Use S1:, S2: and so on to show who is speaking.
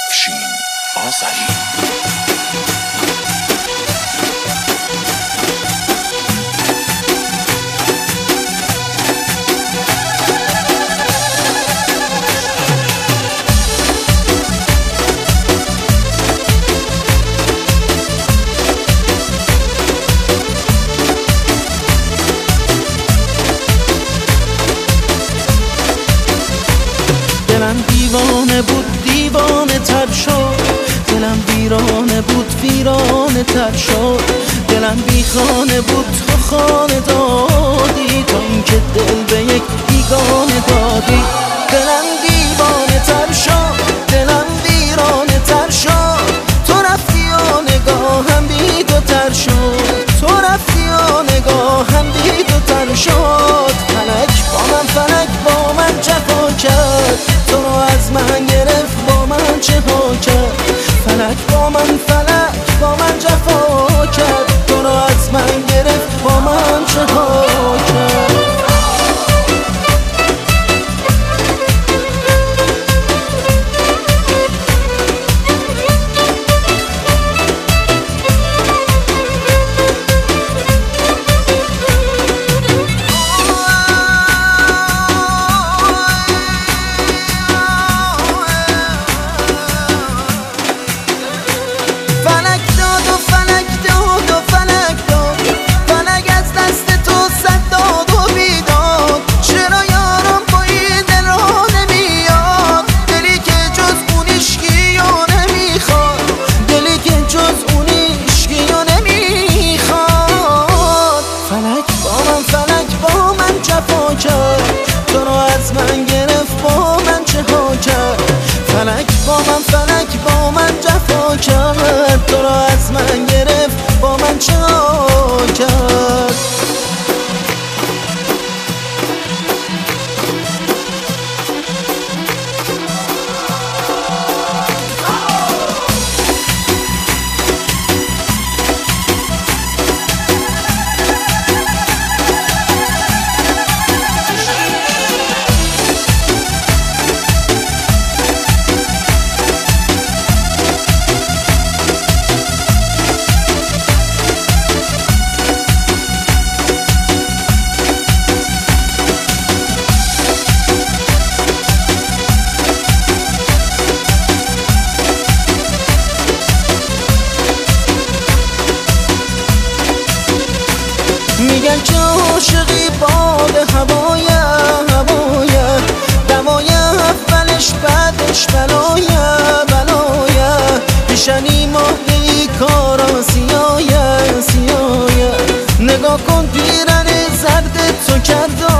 S1: افشین آذری.
S2: دلم دیوانه بود دیوانه تر شد، دلم ویرانه بود ویرانه تر شد، دلم بی خانه بود تو خانه دادی، تا اینکه دل به یک بیگانه دادی. دلم دیوانه تر شد، دلم ویرانه تر شد، تو رفتی و نگاهم بی تو تر شد، تو رفتی و نگاهم بی تو تر شد. فلک با من، فلک با من جفا کرد، تو رو از من گرفت با من چه ها کرد. فلک با من، فلک با من جفا کرد، تو رو از من گرفت با من چه ها کرد. تو رو از من گرفت با من چه ها کرد. فلک با من، فلک با من جفا کرد، تو رو از من گرفت با من چه ها کرد. میگن که عاشقی باد هوایه هوایه، دوای اولش بعدش بلایه بلایه، میشنی ماهی کارا سیایه سیایه. نگاه کن پیرن زرد تو کرده